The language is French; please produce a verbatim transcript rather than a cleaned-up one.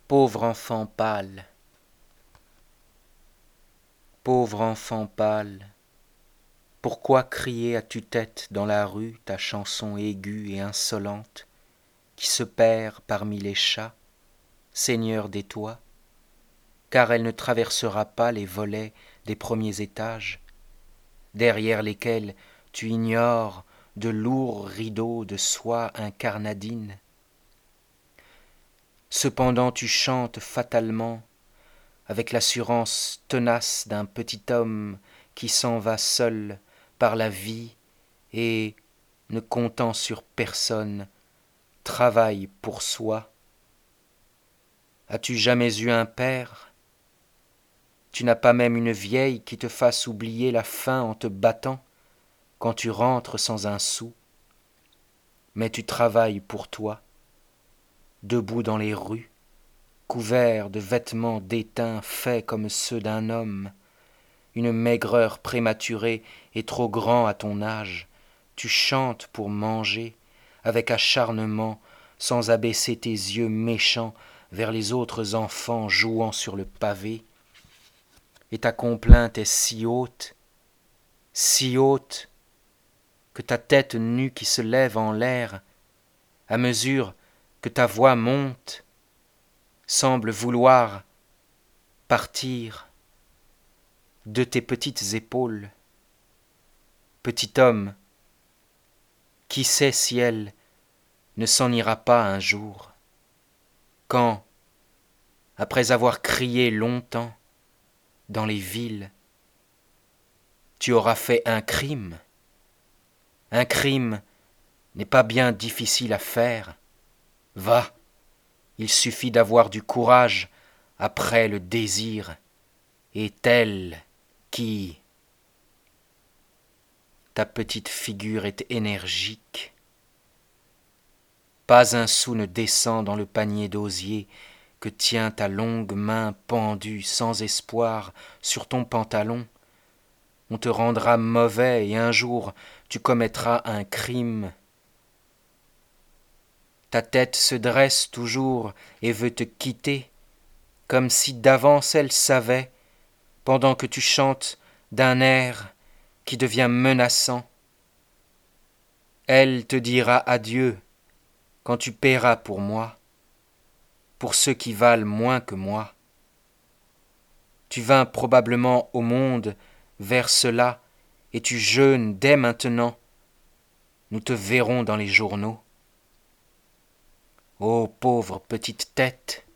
Pauvre enfant pâle, pauvre enfant pâle, pourquoi crier à tue-tête dans la rue ta chanson aiguë et insolente qui se perd parmi les chats, seigneur des toits, car elle ne traversera pas les volets des premiers étages, derrière lesquels tu ignores de lourds rideaux de soie incarnadine. Cependant tu chantes fatalement avec l'assurance tenace d'un petit homme qui s'en va seul par la vie et, ne comptant sur personne, travaille pour soi. As-tu jamais eu un père? Tu n'as pas même une vieille qui te fasse oublier la faim en te battant quand tu rentres sans un sou. Mais tu travailles pour toi, debout dans les rues, couvert de vêtements déteints faits comme ceux d'un homme, une maigreur prématurée et trop grand à ton âge, tu chantes pour manger, avec acharnement, sans abaisser tes yeux méchants vers les autres enfants jouant sur le pavé. Et ta complainte est si haute, si haute, que ta tête nue qui se lève en l'air, à mesure que ta voix monte, semble vouloir partir de tes petites épaules. Petit homme, qui sait si elle ne s'en ira pas un jour, quand, après avoir crié longtemps dans les villes, tu auras fait un crime. Un crime n'est pas bien difficile à faire. Va, il suffit d'avoir du courage après le désir, et tel qui... Ta petite figure est énergique. Pas un sou ne descend dans le panier d'osier que tient ta longue main pendue sans espoir sur ton pantalon. On te rendra mauvais et un jour tu commettras un crime. Ta tête se dresse toujours et veut te quitter, comme si d'avance elle savait, pendant que tu chantes d'un air qui devient menaçant. Elle te dira adieu quand tu paieras pour moi, pour ceux qui valent moins que moi. Tu vins probablement au monde vers cela et tu jeûnes dès maintenant. Nous te verrons dans les journaux. Ô pauvre petite tête,